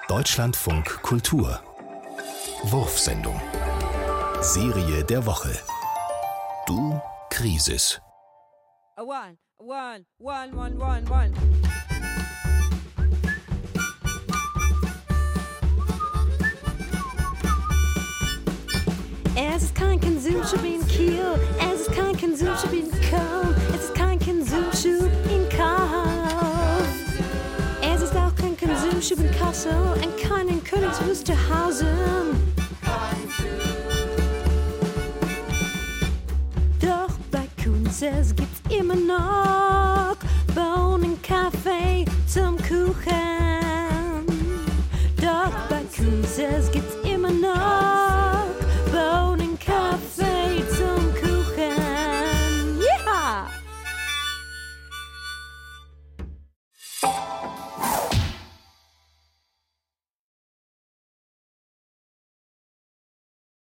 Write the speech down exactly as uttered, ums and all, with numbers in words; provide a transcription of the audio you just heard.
Deutschlandfunk Kultur Wurfsendung Serie der Woche Du Krisis. One, one, one, one, one, one. Es ist kein Konsumschub in Kiel, es ist kein Konsumschub in Köln, es ist kein Konsumschub in Kauf. Es ist auch kein Konsumschub in Kassel und kein in Königs Wusterhausen. Doch bei Kunzes gibt's immer noch Bohnen, Kaffee zum Kuchen